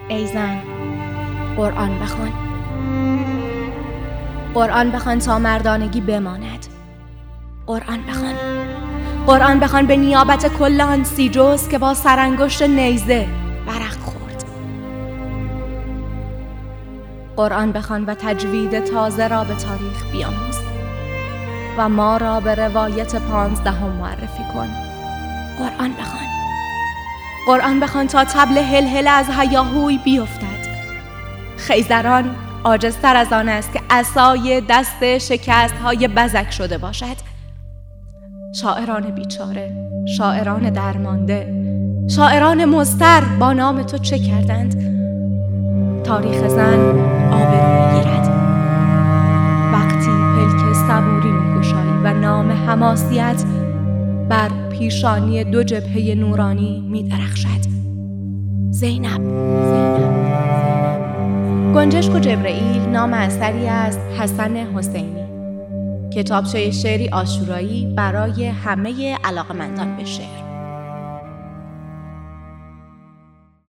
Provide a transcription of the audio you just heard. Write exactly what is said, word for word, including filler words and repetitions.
ای زن، قرآن بخوان. قرآن بخوان تا مردانگی بماند. قرآن بخوان. قرآن بخوان به نیابت کل آن سی جز که با سرانگشت نیزه برق خورد. قرآن بخوان و تجوید تازه را به تاریخ بیاموز و ما را به روایت پانزدهم معرفی کن. قرآن بخوان. قرآن بخوان تا طبل هلهله از هیاهوی بیفتد. خیزران عاجزتر از آن است که عصای دست شکست های بزک شده باشد. شاعران بیچاره، شاعران درمانده، شاعران مضطر با نام تو چه کردند؟ تاریخ زن آبرو می‌گیرد وقتی پلک صبوری می‌گشایی و نام حماسیت بر پیشانی دو جبهه نورانی می‌درخشد. زینب. زینب. گنجشک و جبرئیل نام اثری از حسن حسینی، کتابچه شعری عاشورایی برای همه علاقمندان به شعر.